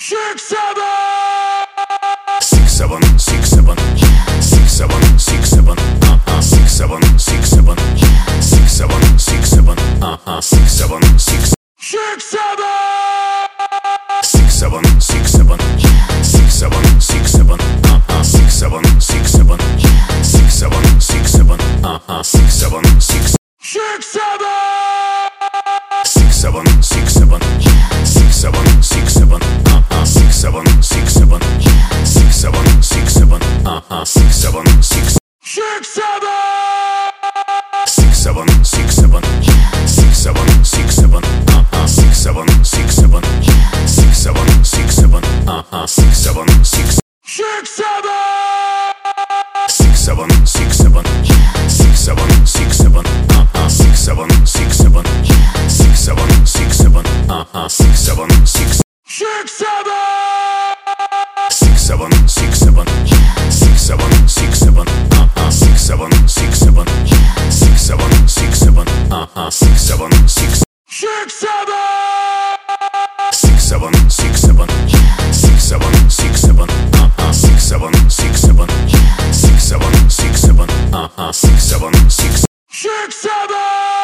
six, seven, six, seven, six, seven, six, seven, six, seven, six, seven, six, seven, six, seven, six, seven, six, seven, six, six, seven, six, seven, six, seven, six, seven, six, seven, six, seven, six, seven, six, seven, six, seven, six, seven, six, six, seven, six, seven, six, seven, six, seven, six, seven, six, seven, six, seven, six, seven, six, seven, six, seven, six, six, seven, six, seven, six, seven, six, seven, six, seven, six, seven, six, seven, six, seven, six, seven, six, seven, six, six, seven, six, seven, six, seven, six, seven, six, seven, six, seven, six, seven, six, seven, six, seven, six, seven, six, six, seven, six, seven, six, seven, six, seven, six, seven, six, seven, six, seven, six, seven, six, seven, six, seven, six, six, seven, six, seven, six, seven, six, seven, six, seven, six, seven, six, seven, six, seven, six, seven, six, seven, six, six, seven.